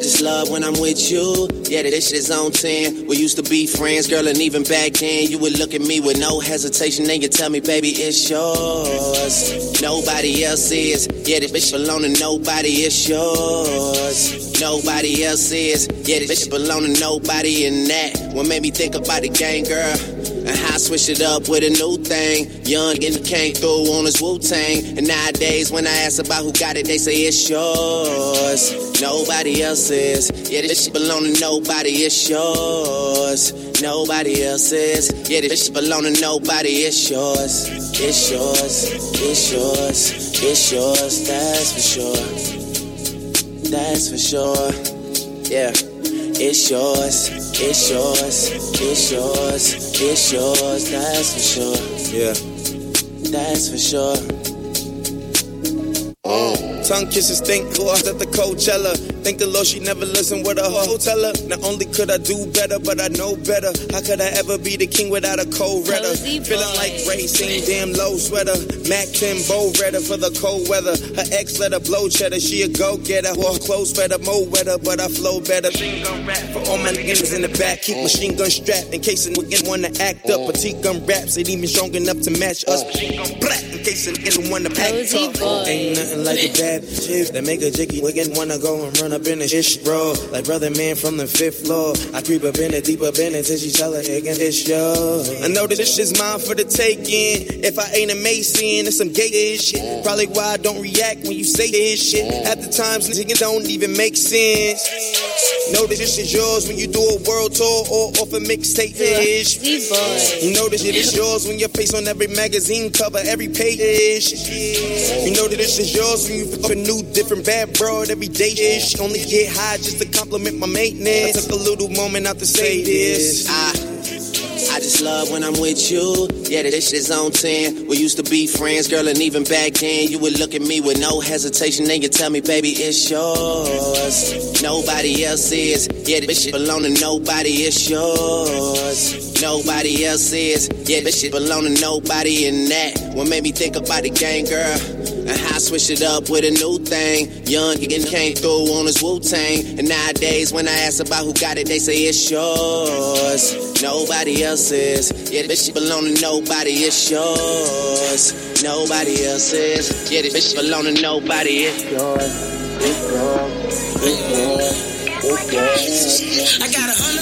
just love when I'm with you. Yeah, this shit is on 10. We used to be friends, girl, and even back then you would look at me with no hesitation and you tell me, baby, it's yours. Nobody else is. Yeah, this bitch belong to nobody, it's yours. Nobody else is. Yeah, this bitch belong to nobody, and that what made me think about the game, girl. And how I switched it up with a new thing. Young and came through on his Wu-Tang. And nowadays when I ask about who got it, they say it's yours. Nobody else is. Yeah, this shit belong to nobody, it's yours. Nobody else is. Yeah, this shit belong to nobody, it's yours. It's yours, it's yours, it's yours, that's for sure. That's for sure. Yeah. It's yours, it's yours, it's yours, it's yours, that's for sure. Yeah, that's for sure. Tongue kisses, think lost at the Coachella. Thank the Lord she never listened with a hoteler. Not only could I do better, but I know better. How could I ever be the king without a cold redder? Feeling like racing, damn low sweater. Mac 10 bow redder for the cold weather. Her ex let her blow cheddar, she a go-getter. Wore clothes better, more wetter, but I flow better. Machine gun rap for all my niggas in the back. Keep machine gun strapped in case a nigga wanna act up. Petite gun raps ain't even strong enough to match us. Machine gun black in case a nigga wanna act up. Ain't nothing like a bad chick that make a jiggy wiggin' wanna go and run up in the shit, bro. Like brother man from the 5th floor. I creep up in it, deep up in it till she tell her again, it's yours. I know that this shit's mine for the taking. If I ain't a Mason, it's some gay shit. Probably why I don't react when you say this shit. At the times, niggas don't even make sense. Know that this is yours when you do a world tour or off a mixtape ish. You know that shit is yours when your face on every magazine cover, every page ish. You know that this is yours when you pick up a new, different bad broad every day ish. Only get high just to compliment my maintenance. I took a little moment out to say this. I just love when I'm with you. Yeah, this shit is on 10. We used to be friends, girl, and even back then you would look at me with no hesitation and you tell me, baby, it's yours. Nobody else is. Yeah, this shit belong to nobody, it's yours. Nobody else is. Yeah, this shit belong to nobody, and that what made me think about the game, girl. And how I switched it up with a new thing. Young and came through on his Wu-Tang. And nowadays when I ask about who got it, they say it's yours. Nobody else is. Yeah, this shit belong to nobody, it's yours. Nobody else is. Yeah, this shit belong to nobody, it's yours. It's yours. It's yours. It's yours. I got 100